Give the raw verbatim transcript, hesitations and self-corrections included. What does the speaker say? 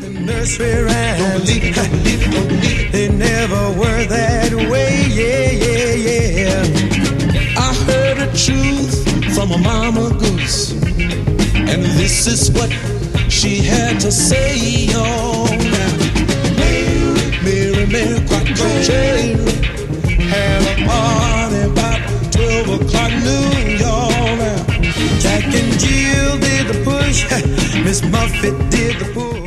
Nursery rhymes, they never were that way, yeah, yeah, yeah. I heard the truth from a mama goose, and this is what she had to say, y'all. Now, Mary, Mary, Mary, quite Mary had a party about twelve o'clock noon, y'all. Now, Jack and Jill did the push, Miss Muffet did the pull.